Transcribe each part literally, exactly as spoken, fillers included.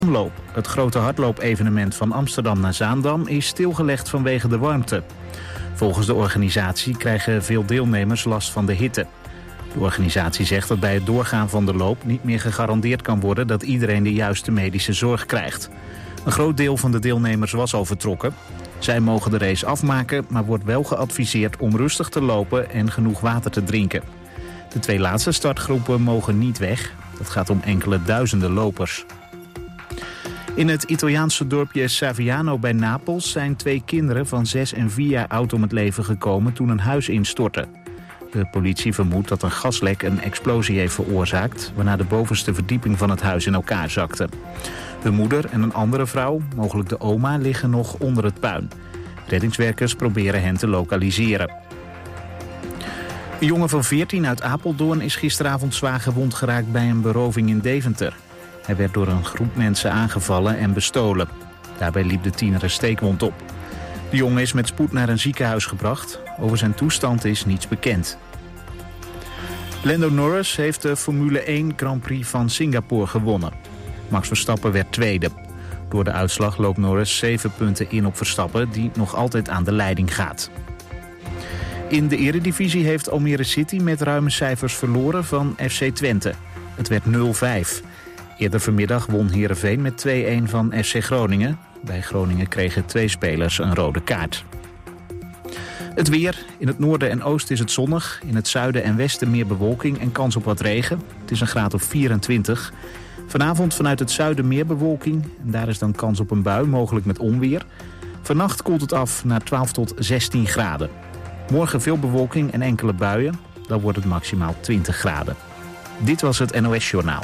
Loop. Het grote hardloopevenement van Amsterdam naar Zaandam is stilgelegd vanwege de warmte. Volgens de organisatie krijgen veel deelnemers last van de hitte. De organisatie zegt dat bij het doorgaan van de loop niet meer gegarandeerd kan worden dat iedereen de juiste medische zorg krijgt. Een groot deel van de deelnemers was al vertrokken. Zij mogen de race afmaken, maar wordt wel geadviseerd om rustig te lopen en genoeg water te drinken. De twee laatste startgroepen mogen niet weg. Het gaat om enkele duizenden lopers. In het Italiaanse dorpje Saviano bij Napels zijn twee kinderen van zes en vier jaar oud om het leven gekomen toen een huis instortte. De politie vermoedt dat een gaslek een explosie heeft veroorzaakt, waarna de bovenste verdieping van het huis in elkaar zakte. De moeder en een andere vrouw, mogelijk de oma, liggen nog onder het puin. Reddingswerkers proberen hen te lokaliseren. Een jongen van veertien uit Apeldoorn is gisteravond zwaar gewond geraakt bij een beroving in Deventer. Hij werd door een groep mensen aangevallen en bestolen. Daarbij liep de tiener een steekwond op. De jongen is met spoed naar een ziekenhuis gebracht. Over zijn toestand is niets bekend. Lando Norris heeft de Formule één Grand Prix van Singapore gewonnen. Max Verstappen werd tweede. Door de uitslag loopt Norris zeven punten in op Verstappen, die nog altijd aan de leiding gaat. In de Eredivisie heeft Almere City met ruime cijfers verloren van F C Twente. Het werd nul vijf. Eerder vanmiddag won Heerenveen met twee-een van F C Groningen. Bij Groningen kregen twee spelers een rode kaart. Het weer. In het noorden en oosten is het zonnig. In het zuiden en westen meer bewolking en kans op wat regen. Het is een graad of vierentwintig. Vanavond vanuit het zuiden meer bewolking. En daar is dan kans op een bui, mogelijk met onweer. Vannacht koelt het af naar twaalf tot zestien graden. Morgen veel bewolking en enkele buien. Dan wordt het maximaal twintig graden. Dit was het N O S-journaal.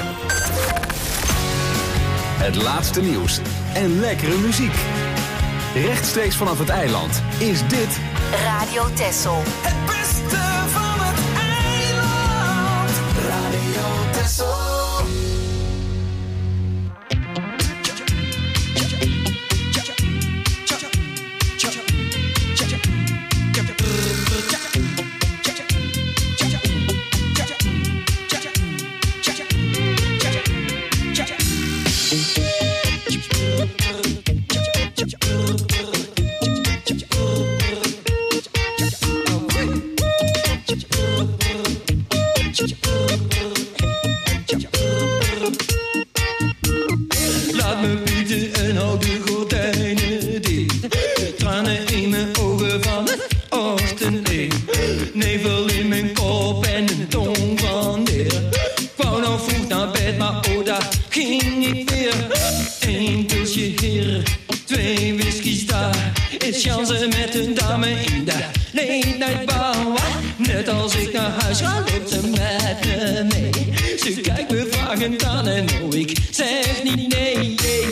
Het laatste nieuws en lekkere muziek. Rechtstreeks vanaf het eiland is dit Radio Texel. Het beste van het eiland. Radio Texel. Laat me bieden en hou de gordijnen dicht. Tranen in mijn ogen van het ochtendlicht. Nevel in mijn kop en een tong van neer. Ik wou nou vroeg naar bed, maar oh, daar ging ik weer. Eén pilsje hier, twee whiskies daar. Is chansen met een dame in de late night bar. Net als ik naar huis ga, loopt ze met me mee. Ze kijkt me vragend aan en oh, ik zeg niet nee.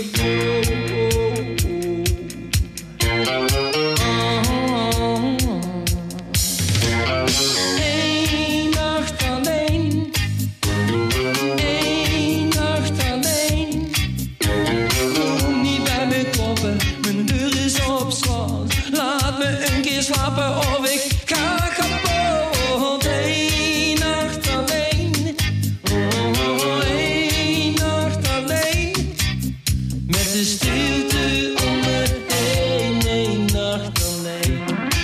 Eén nacht alleen. Eén nacht alleen. Kom niet bij me kloppen, mijn deur is op slot. Laat me een keer slapen of ik ga kapot. Eén nacht alleen. Oh, één nacht alleen. Met de stilte om me heen. Één nacht alleen.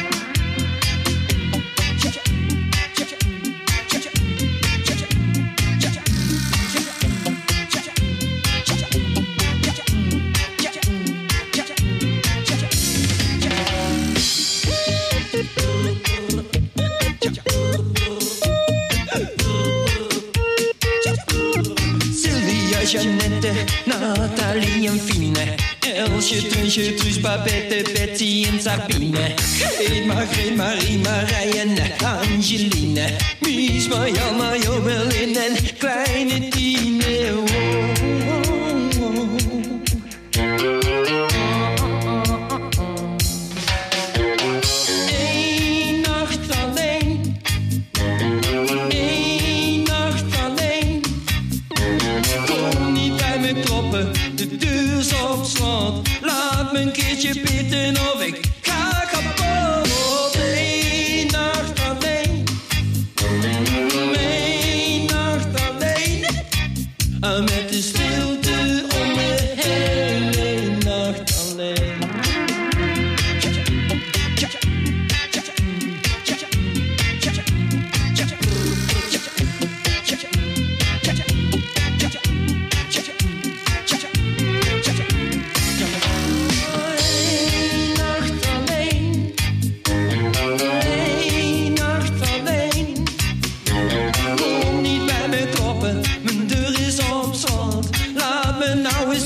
Sylvia, Jeannette, Nathalie en Fine. Elsje, Trunsje, Truus, Babette, Betsy en Sabine. Greet, Margreet, Marie, Marij en Angeline. Mies, Marianne, Jobelin en kleine Tine. Oh, oh, oh. Eén nacht alleen. Eén nacht alleen. Kom niet bij me kloppen, de deur is op slot. Laat me een keertje pitten of ik ga kapot. Eén nacht alleen. Eén nacht alleen. Met de stilte om me heen.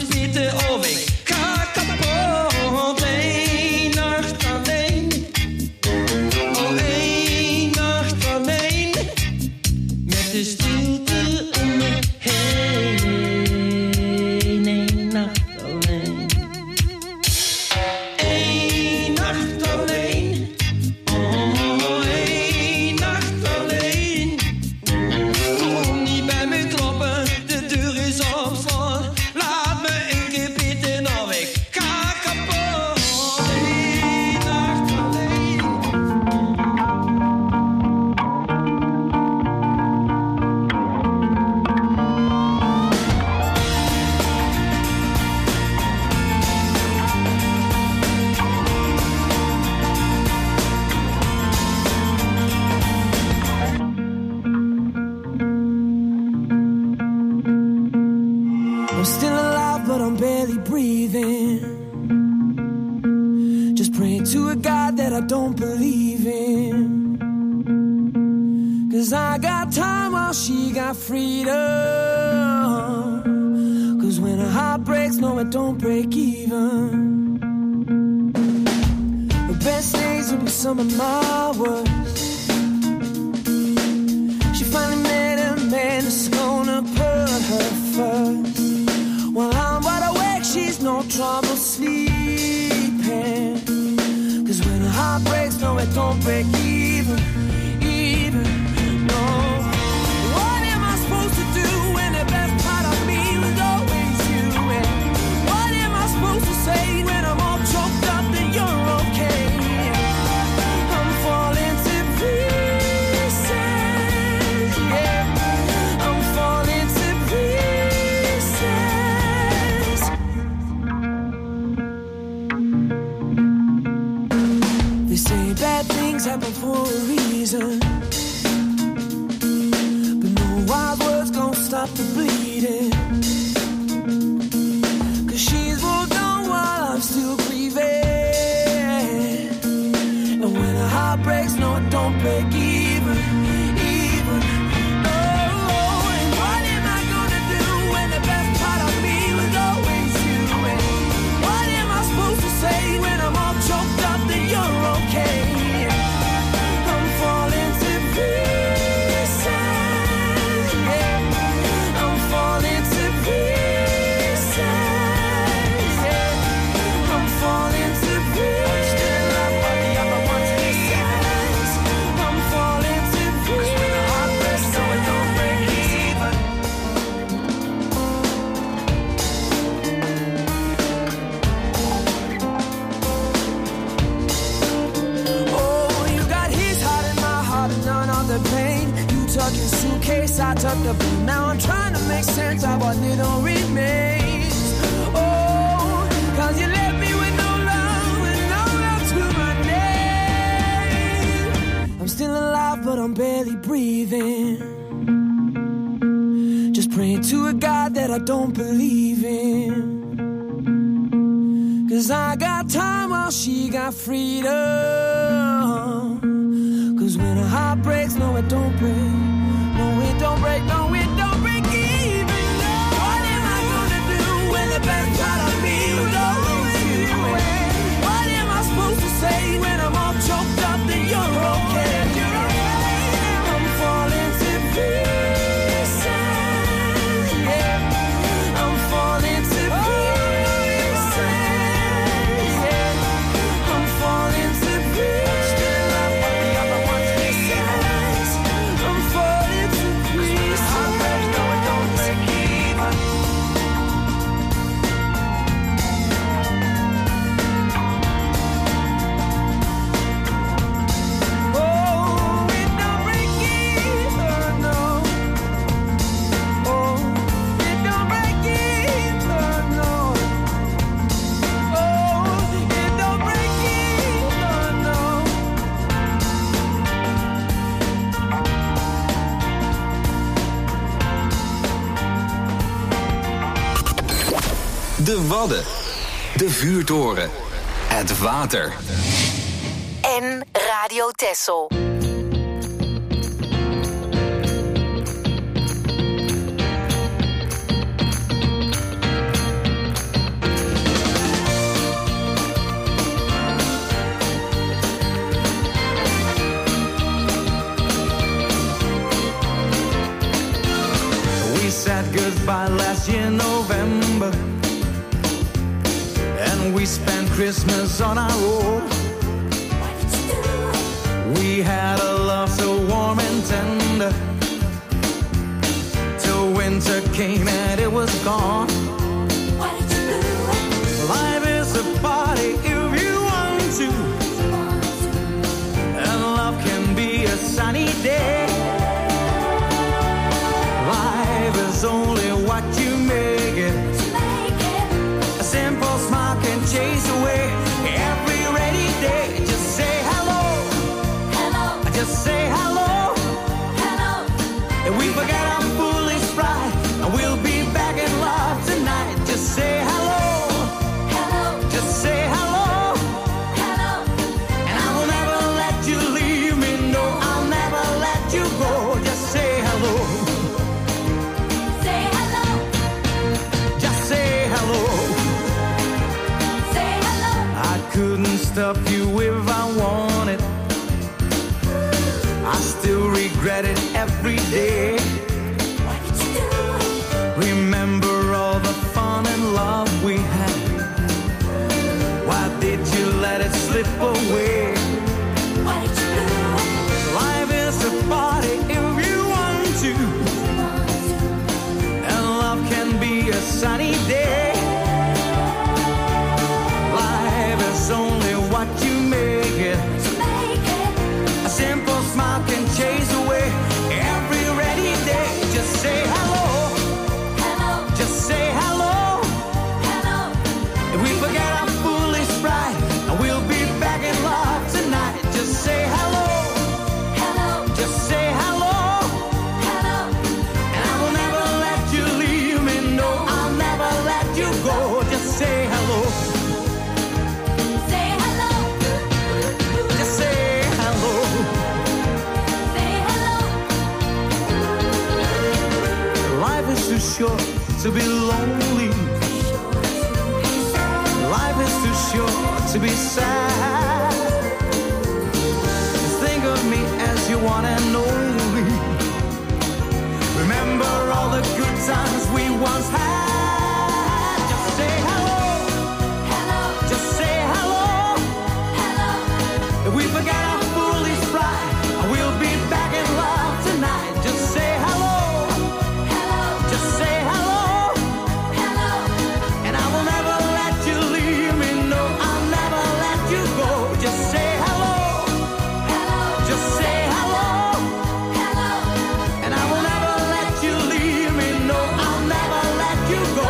eens weten of ik ga kapot. Eén nacht alleen. Oh, één nacht alleen. Met de stilte om me heen. Eén nacht alleen. Eén nacht alleen. Oh, één nacht alleen. Kom niet bij me kloppen, de deur is op slot. Laat me een keer bidden of ik ga kapot. Eén nacht alleen. I'm still alive, but I'm barely breathing. Just praying to a God that I don't believe in. Cause I got time while she got freedom. Cause when a heart breaks, no, it don't break even. The best days will be some of my worst. She finally met a man that's gonna put her first. While I'm wide awake, she's no trouble sleeping. Cause when a heart breaks, no, it don't break even, even, no. What am I supposed to do when the best part of me was always you? And what am I supposed to say when I'm all choked up that you're okay? I'm falling to pieces, yeah. I'm falling to pieces. They say bad things happen for a reason, but no wild words gon' stop the bleeding. Cause she's moved on while I'm still grieving. And when a heart breaks, no, it don't break even, even, no. And what am I gonna do when the best part of me was always you? And what am I supposed to say when I'm all choked up that you're okay? I'm falling to pieces, yeah. I'm falling to pieces, yeah. I'm falling to pieces. Still love what the other one's pieces. I'm falling to pieces. When the heart breaks, no, it don't break even. Oh, you got his heart and my heart and none of the pain. You tuck your suitcase, I tuck the blue. Now I'm trying to make sense of what little remains. Oh, cause you left me with no love and no love to my name. I'm still alive, but I'm barely breathing. Just praying to a God that I don't believe in. Cause I got time while she got freedom. Cause when a heart breaks, no, it don't break. No, it don't break, no, it don't break even. What am I gonna do when the best part of me was always you? What am I supposed to say when I'm all choked up that you're okay? I'm falling to pieces, yeah. I'm falling to pieces, yeah. I'm falling to pieces. Still love what the other one's pieces. I'm falling to pieces. Heart breaks, no, it don't break even. Oh, it don't break even, no. Oh, it don't break even, no. Oh, it don't break even, no. De Wadden. De Vuurtoren. Het water. En Radio Texel. and we spent Christmas on our own. We had a love so warm and tender, till winter came and it was gone. Life is a party if you want to, and love can be a sunny day. Life is only what you make it. A simple smile can chase away every rainy day. Just say hello, hello. Just say hello, hello. And we forget our foolish pride, and we'll be back in love tonight. Just say hello. Stop you if I wanted. I still regret it every day. Why did you do it? Remember all the fun and love we had. Why did you let it slip away? Why did you do it? Life is a party if you want to, and love can be a sunny day. Life is only what you make it. A simple smile can chase away every rainy day. Just say hello, hello. Just say hello, hello. If we forget our foolish pride, and we'll be back in love tonight. Just say hello, hello. Just say hello, hello. And I will never let you leave me. No, I'll never let you go. Just say hello. Too short to be lonely. Life is too short to be sad. Think of me as you want and only. Remember all the good times we once had. Just say hello, hello. Just say hello, hello. If we forget our foolish pride, and we'll be back in love tonight. Just say hello. You go.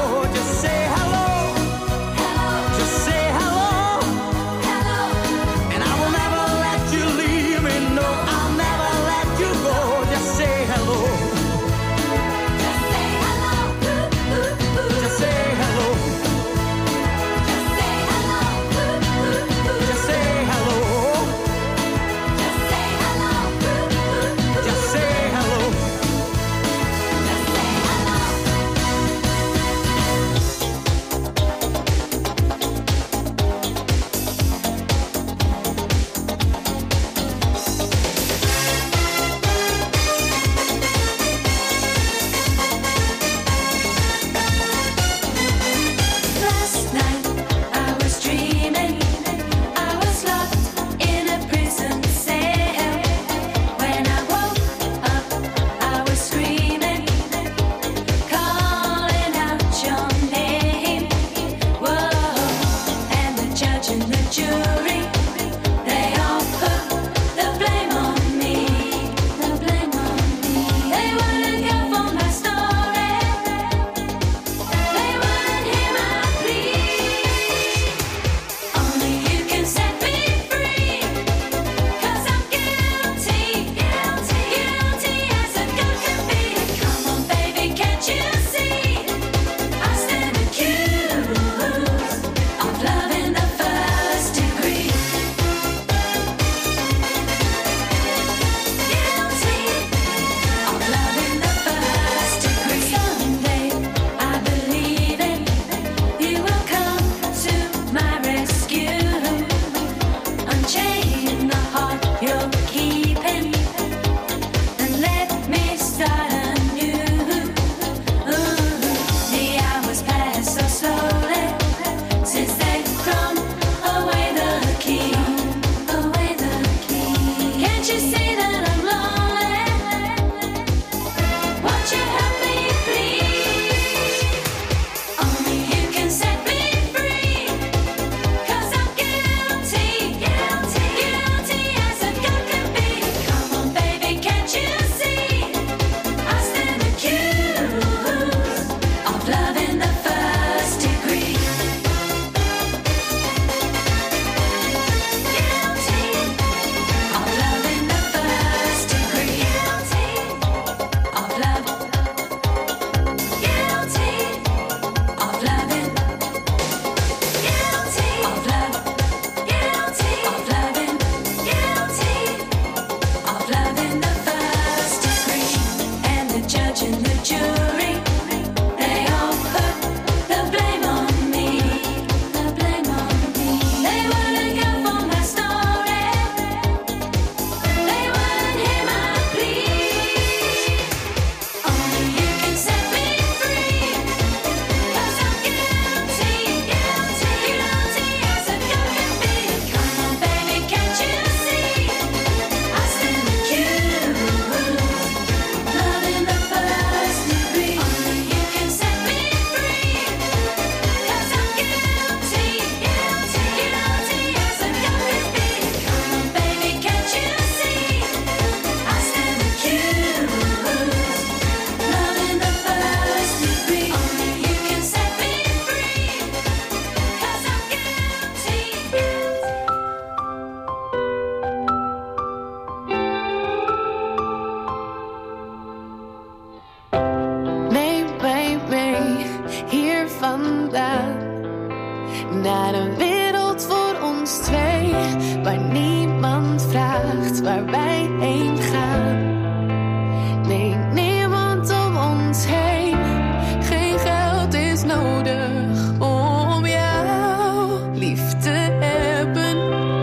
Naar een wereld voor ons twee, waar niemand vraagt waar wij heen gaan. Nee, niemand om ons heen. Geen geld is nodig om jou lief te hebben.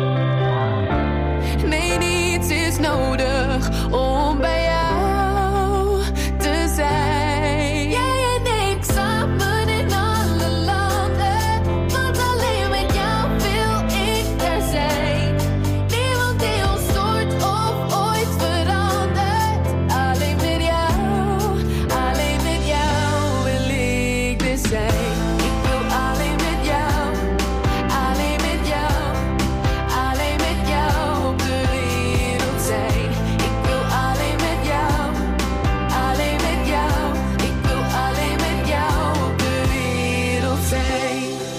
Nee, niets is nodig om bij jou te zijn. Jij en ik samen in alle landen, want alleen met jou wil ik er zijn. Niemand die ons stoort of ooit verandert. Alleen met jou, alleen met jou wil ik er zijn. Ik wil alleen met jou, alleen met jou, alleen met jou op de wereld zijn. Ik wil alleen met jou, alleen met jou. Ik wil alleen met jou op de wereld zijn.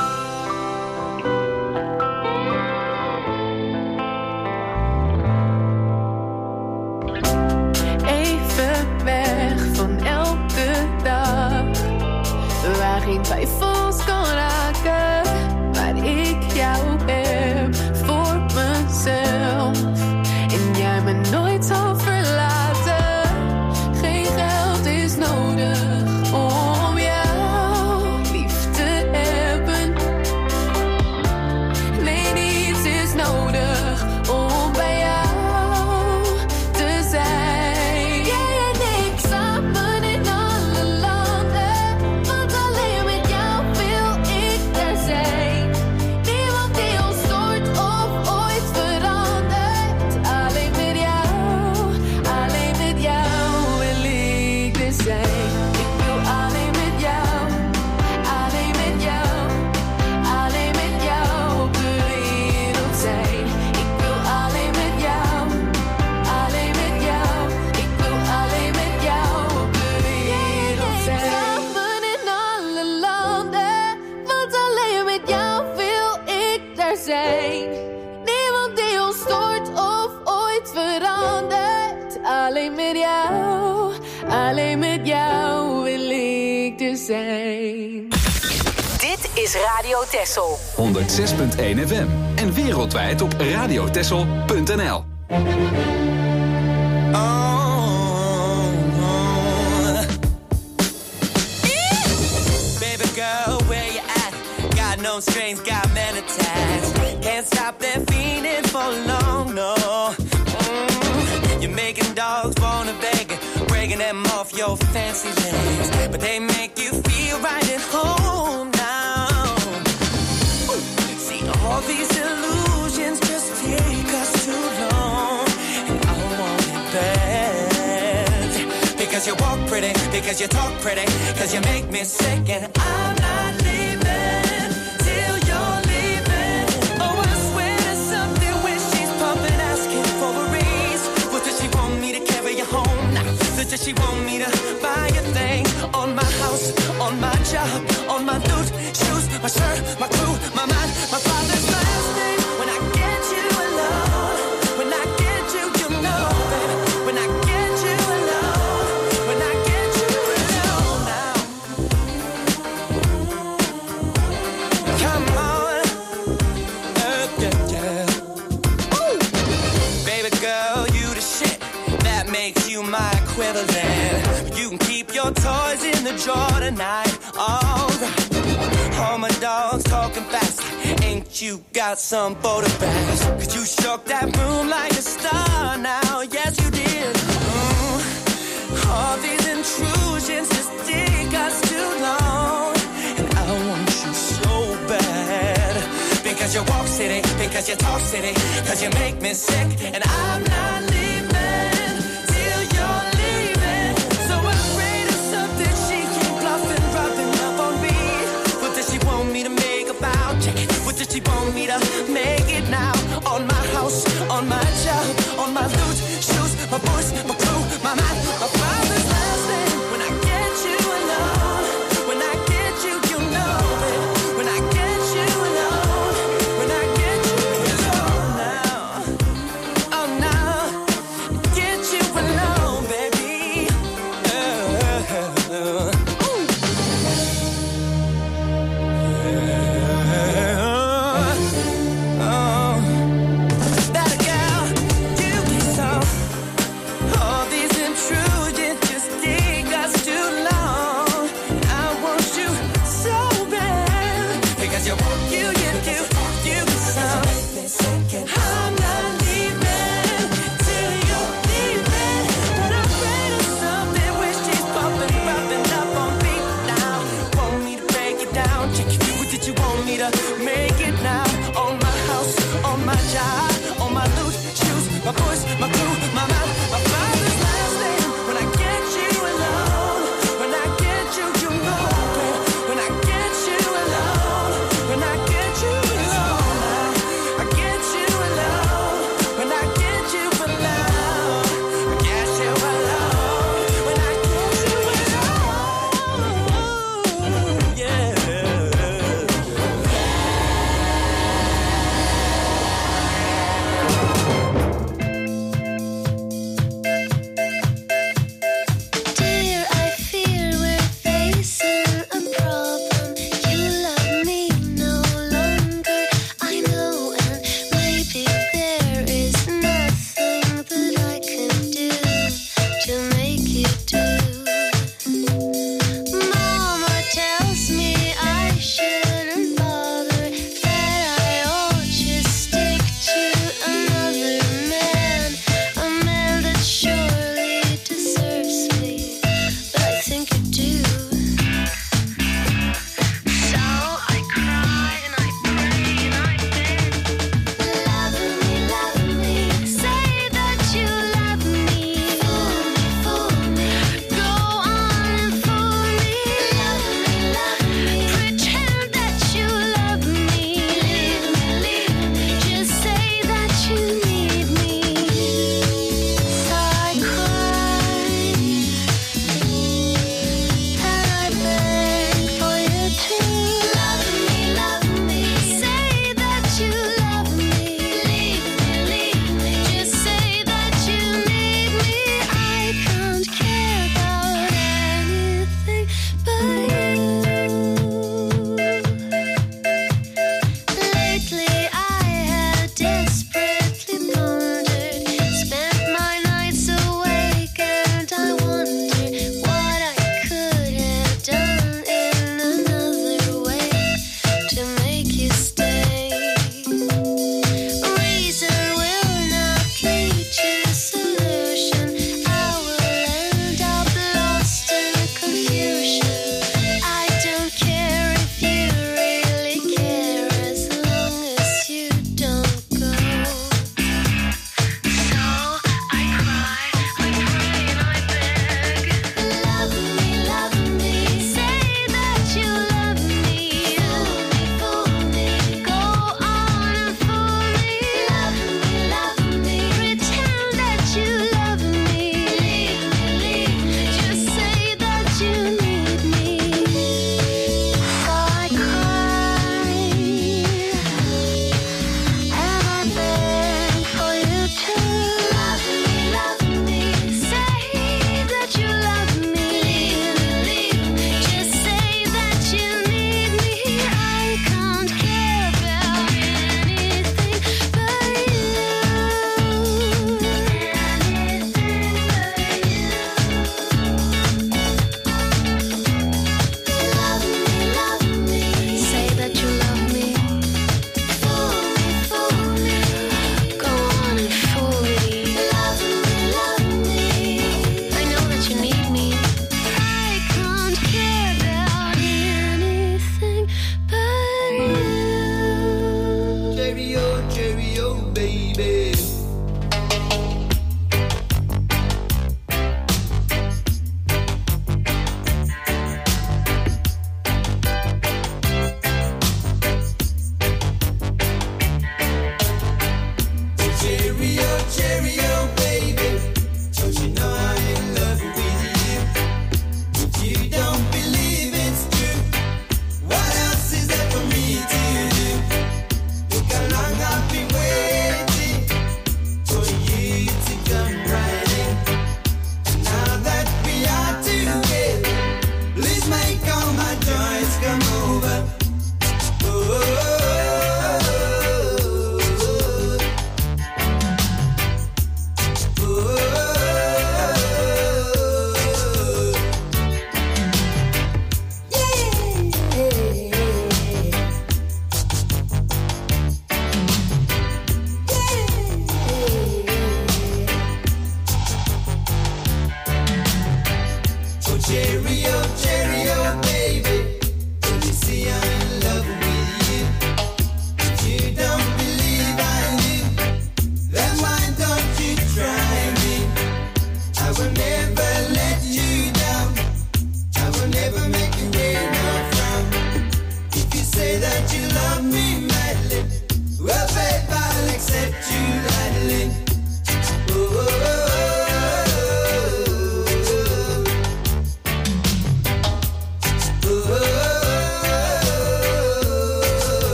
Even weg van elke dag, waar geen twijfels kan raken, waar ik jou heb voor mezelf en jij me nooit zal verlaten. Geen geld is nodig om jou lief te hebben. Nee, niets is nodig om bij jou te zijn. Jij en ik samen in alle landen, want alleen met jou wil ik er zijn. Niemand die ons stoort of ooit verandert. Alleen met jou, alleen met jou wil ik er zijn. Ik wil alleen met jou, alleen met jou, alleen met jou op de wereld zijn. Ik wil alleen met jou, alleen met jou. Ik wil alleen met jou op de wereld zijn. Samen in alle landen, want alleen met jou wil ik er zijn. Niemand die ons stoort of ooit verandert. Alleen met jou, alleen met jou wil ik er zijn. Dit is Radio Texel. honderdzes punt één F M en wereldwijd op radiotessel punt n l. Baby girl, where you at? Got no strings, got many tags. Can't stop that feeling for long, no. Mm. You're making dogs wanna beg, breaking them off your fancy legs, but they make you feel right at home now. Ooh. See, all these illusions just take us too long, and I want it bad. Because you walk pretty, because you talk pretty, because you make me sick, and I'm not leaving till you're leaving. Oh, I swear there's something when she's pumping, asking for a raise. What does she want me to carry you home? Nah, does she want me to buy a thing? On my house, on my job, on my dude, shoes, my shirt, my crew, my mind, my father's last name. When I get you alone, when I get you, you know, baby. When I get you alone, when I get you alone now. Come on, uh, yeah, yeah. Ooh. Baby girl, you the shit. That makes you my equivalent. You can keep your toys in the drawer tonight. Alright. All my dogs talking fast. Ain't you got some photographs? Cause you shook that room like a star now. Yes, you did. Mm. All these intrusions just take us too long, and I want you so bad. Because you walk city, because you talk city, because you make me sick, and I'm not leaving till you're leaving. So afraid of something she keep bluffing, rubbing up on me. What does she want me to make about? Check it. What does she want me to make it now? On my house, on my job, on my loot, shoes, my voice, my crew, my mind, my father's last name. When I get you alone, when I get you, you know it. When I get you alone, when I get you alone now, oh now, get you alone, baby. Uh, uh, uh. you, you, you, you get some. I'm not leaving till you're leaving. But I'm afraid of something when she's pumping, pumping up on me now. Want me to break it down? What did you want me to make it now? On my house, on my job, on my loot, shoes, my voice, my crew, my mouth, my father's last name. When I get you alone, when I get you, you know, babe. When I get you alone, when I get you alone, I, I get you alone. When I get you alone, I get you alone. When I get you alone, yeah.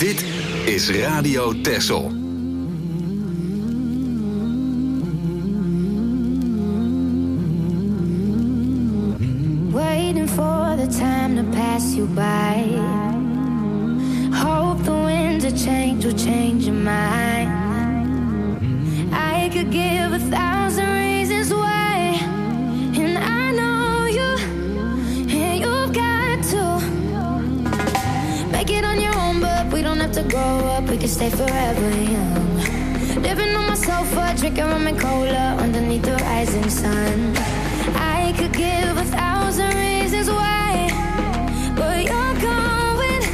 Dit is Radio Texel. Waiting for the time to pass you by. Hope the winds of change will change your mind. I could give a thousand reasons why, and I know you, and you've got to make it on your own, but we don't have to grow up, we can stay forever young. Living on my sofa, drinking rum and cola underneath the rising sun. I could give a thousand reasons why, but you're going,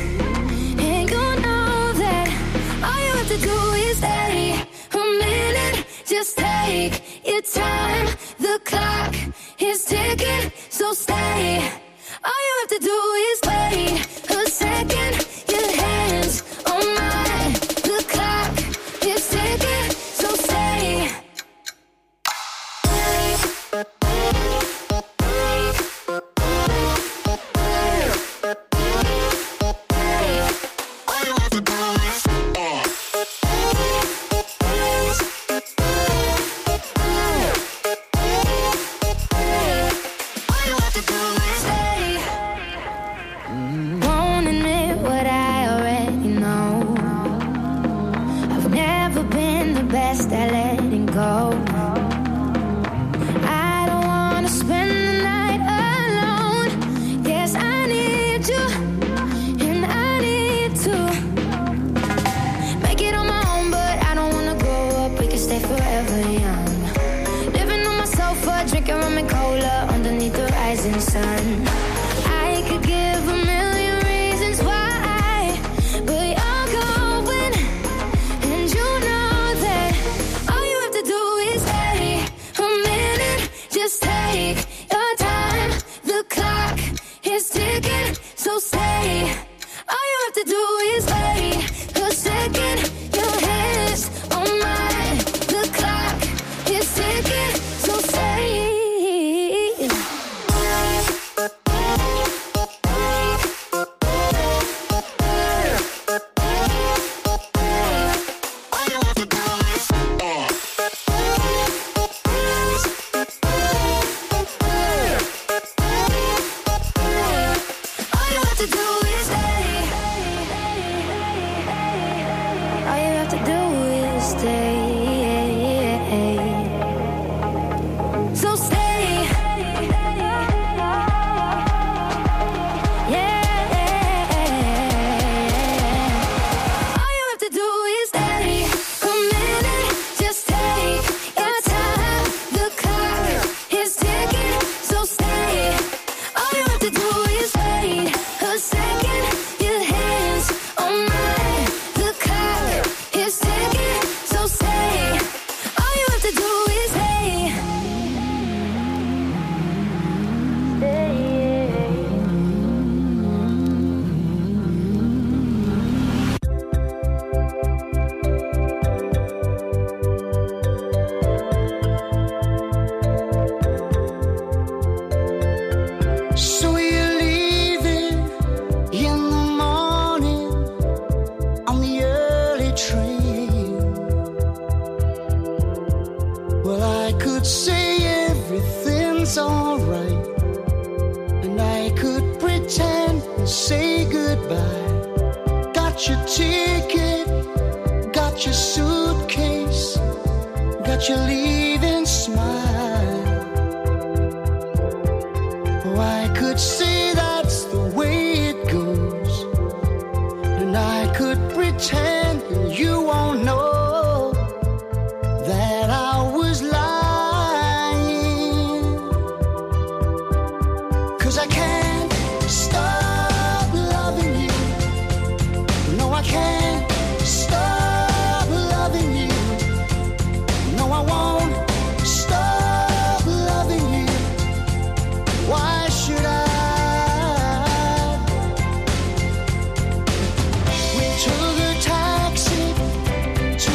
and you know that all you have to do is stay a minute. Just take your time, the clock is ticking, so stay. All you have to do is wait a second, your hands on mine, the clock is ticking, so stay. Took a taxi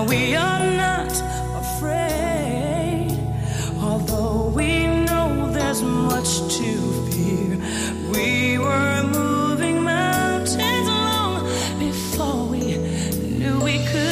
Now we are not afraid, although we know there's much to fear. We were moving mountains long before we knew we could.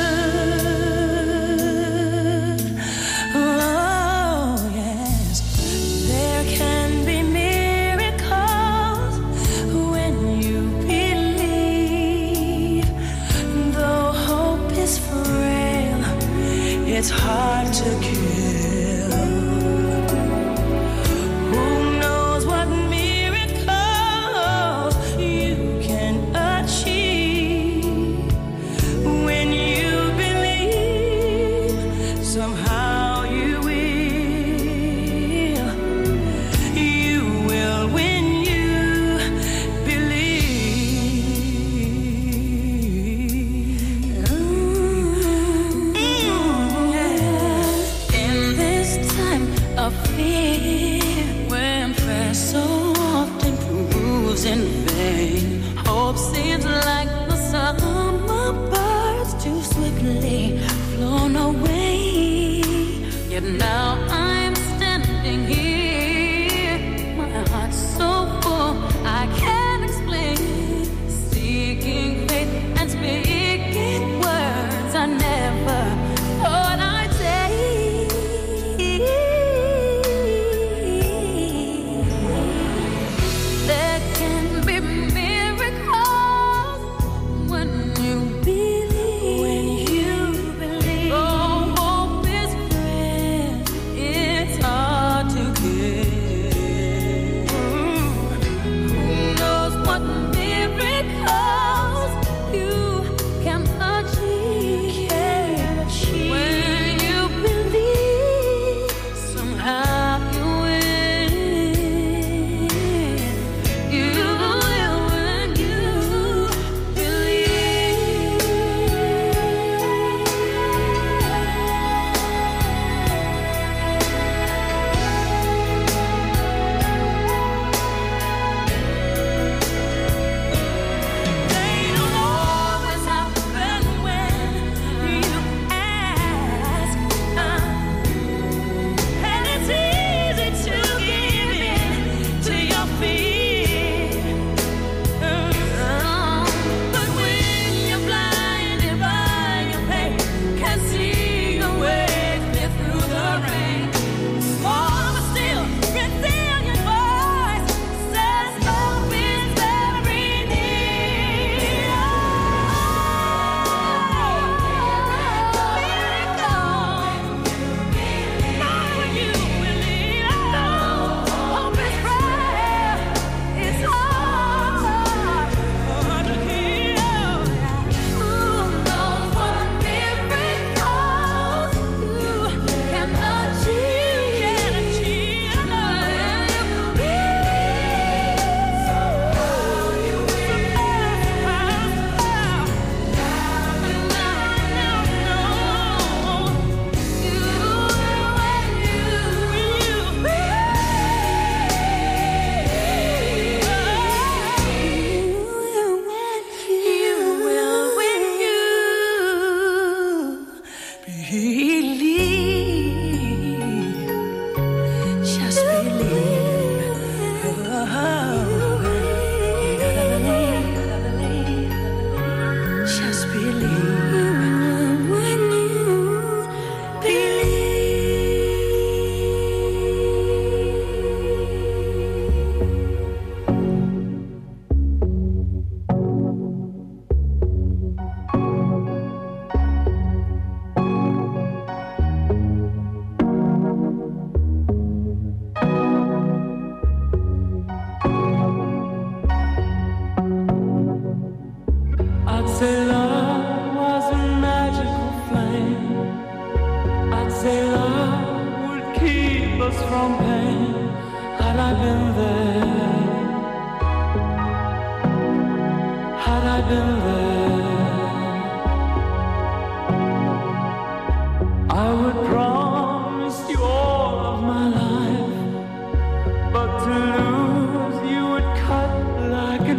Oh, yes, there can be miracles when you believe. Though hope is frail, it's hard to kill. Now I'm standing here, my heart's so full I can't explain, seeking faith and speaking words I never thought I'd say. There can be miracles when you believe, when you believe. Oh, hope is it's hard to get. Who knows what miracles you can achieve, can achieve. When you believe, somehow you win. You will when you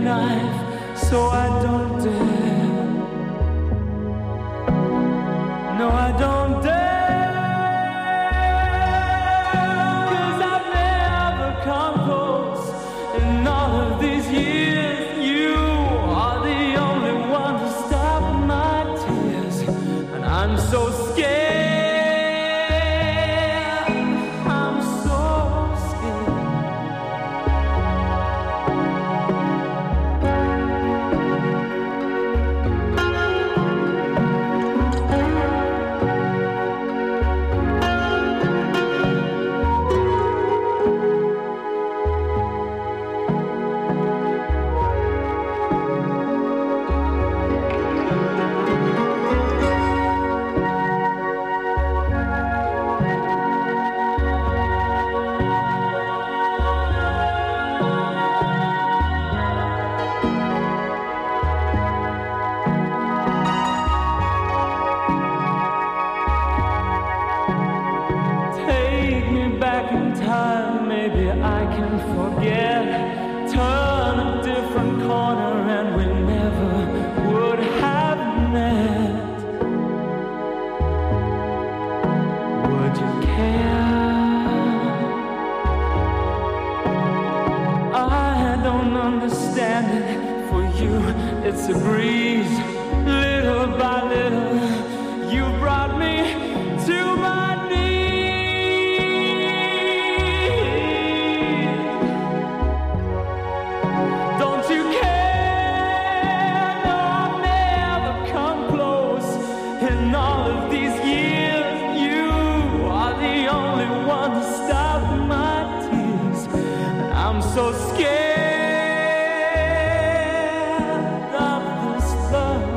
so I don't dare. you, it's a breeze. Little by little, you brought me to my knees. Don't you care? No, I'll never come close. In all of these years, you are the only one to stop my tears. And I'm so scared of this love.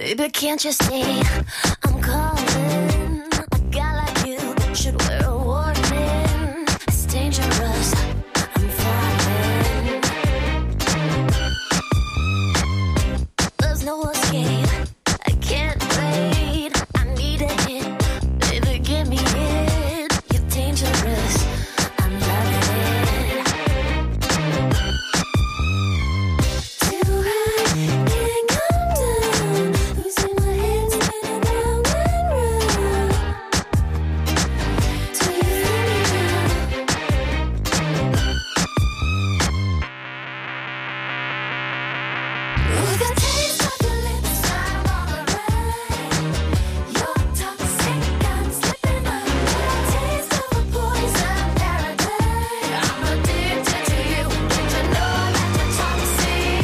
Baby, can't you see I'm calling? A guy like you should wear a warning. It's dangerous, I'm falling. There's no escape, I can't wait. I need a hit, baby, give me it. You're dangerous, I'm loving it. Too high, can't come down. Losing my head, spinning round and round. Do you feel me now? With the taste of your lips, I'm on the run. You're toxic, I'm slipping under. Taste of a poison paradise. I'm addicted to you. Don't you know that you're toxic?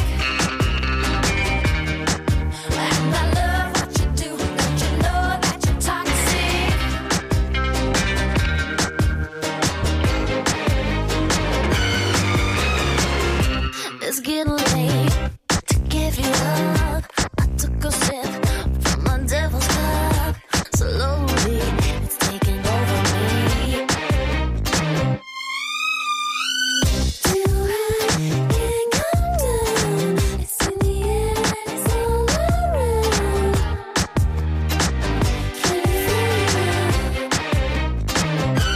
And I love what you do. Don't you know that you're toxic? It's getting late to give you up. I took a sip from my devil's cup. Slowly, it's taking over me. Too high, can't come down. It's in the air and it's all around. Can you feel it now?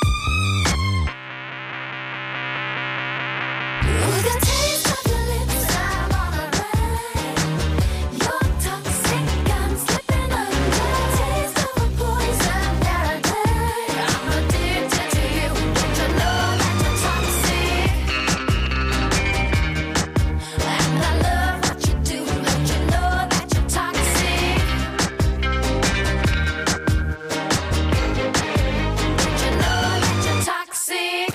With the taste of your lips, I'm on the run. You're toxic, I'm slipping under. Taste of a poison paradise. I'm addicted to you. Don't you know that you're toxic? And I love what you do. Don't you know that you're toxic? Don't you know that you're toxic?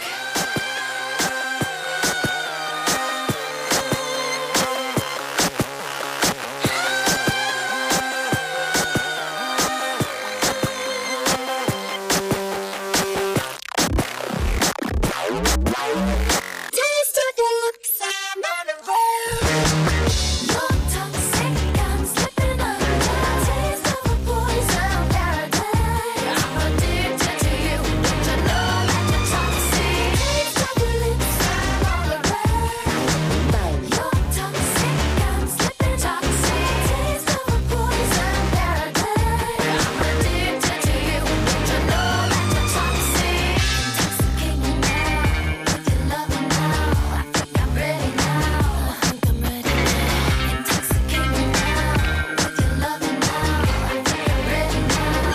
Taste of your lips, I'm on the run. You're toxic, I'm slipping under. Taste of a poison paradise. I'm addicted to you. Don't you know that you're toxic? Taste of your lips, I'm on the run. You're toxic, I'm slipping toxic. Taste of a poison paradise. I'm addicted to you. Don't you know that you're toxic? Intoxicate me now with your loving now. I think I'm ready now. I think I'm ready now. Intoxicate me now with your loving now. I think I'm ready now.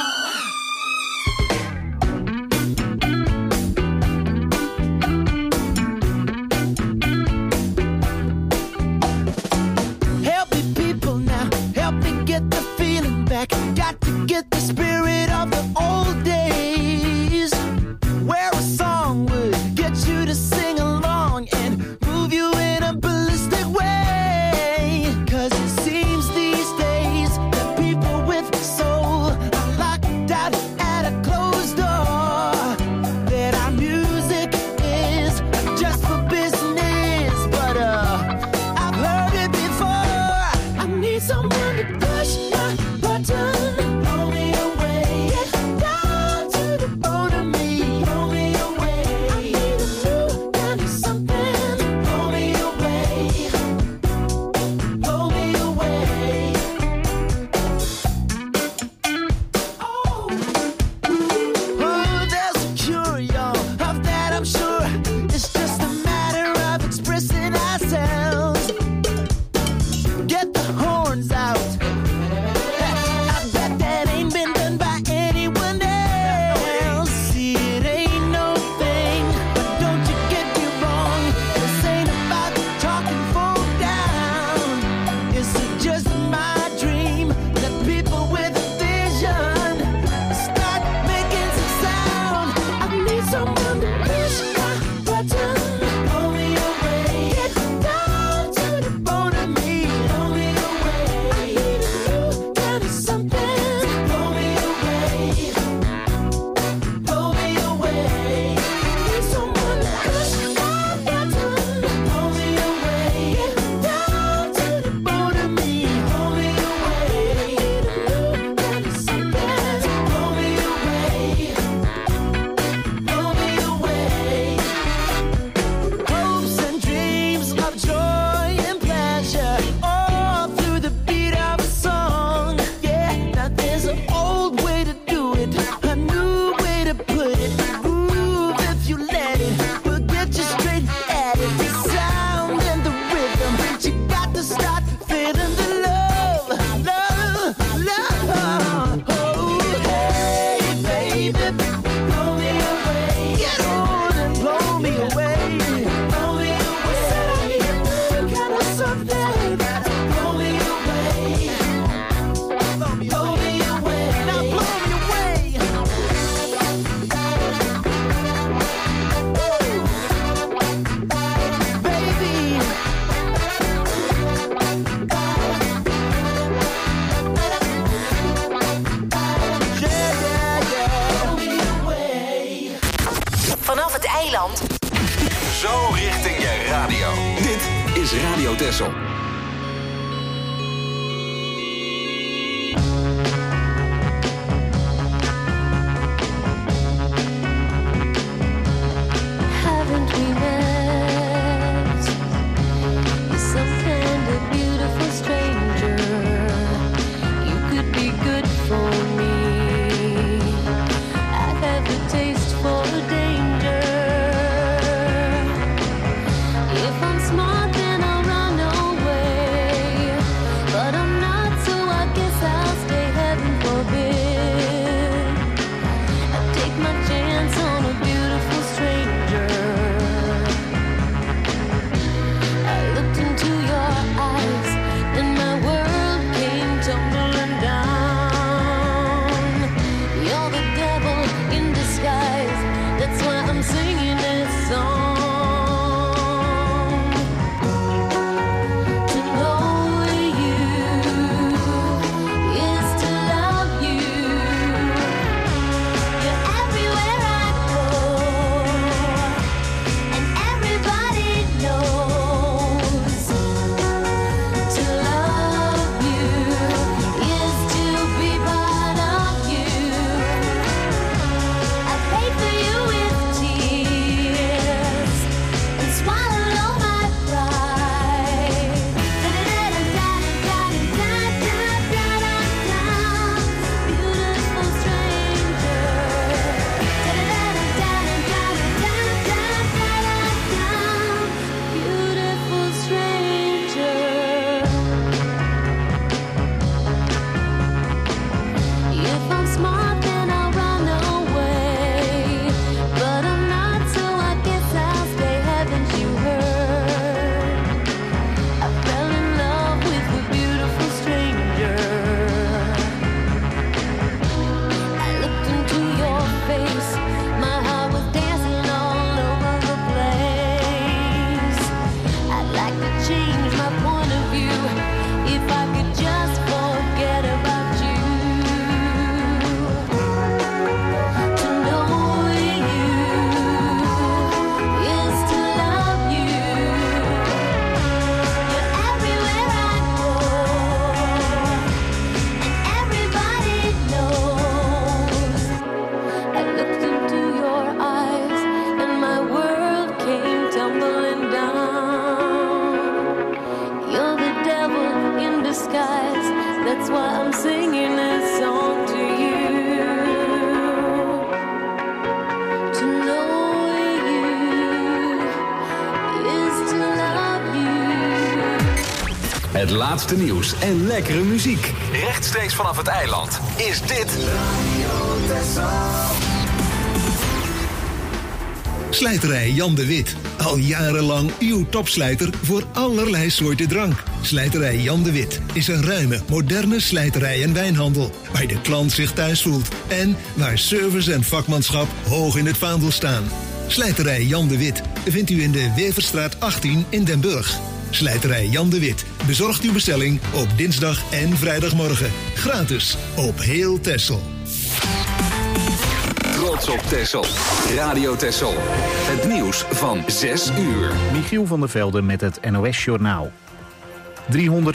Help me, people, now. Help me get the feeling back. Got to get the spirit of the old days, where a song would get you to sing along and move you in a ballistic way. 'Cause it seems these days that people with soul are locked out at a closed door. That our music is just for business, but uh, I've heard it before. I need someone to push my button, blow me away. is Radio Texel. Haven't we met? You're some kind of beautiful stranger. You could be good for me. I have a taste for danger. If I'm smart, then I'll run away. But I'm not, so I guess I'll stay. Heaven forbid. I take my chance on a beautiful stranger. I looked into your eyes, and my world came tumbling down. You're the devil in disguise. That's why I'm singing this song. To know you is to love you. You're everywhere I go, and everybody knows. To love you is to be part of you. I pay for you with tears and swallow all my pride. Da-da-da-da-da-da-da-da-da-da-da. Beautiful stranger. Da-da-da-da-da-da-da-da-da-da. Beautiful stranger. If I'm smart, then I'll run away. But I'm not, so I guess I'll stay. Haven't you heard? I fell in love with a beautiful stranger. I looked into your face. My heart was dancing all over the place. I'd like to change my point of view if I could just forget about you. To know you is to love you. You're everywhere I go, and everybody knows. I looked into your eyes, and my world came tumbling down. You're the devil in disguise. That's why I'm singing this song to you. To know you is to love you. Het laatste nieuws en lekkere muziek. Rechtstreeks vanaf het eiland is dit Slijterij Jan de Wit. Al jarenlang uw topslijter voor allerlei soorten drank. Slijterij Jan de Wit is een ruime, moderne slijterij en wijnhandel. Waar de klant zich thuis voelt. En waar service en vakmanschap hoog in het vaandel staan. Slijterij Jan de Wit vindt u in de Weverstraat achttien in Den Burg. Slijterij Jan de Wit bezorgt uw bestelling op dinsdag en vrijdagmorgen. Gratis op heel Texel. Trots op Texel. Radio Texel. Het nieuws van zes uur. Michiel van der Velde met het N O S-journaal. driehonderd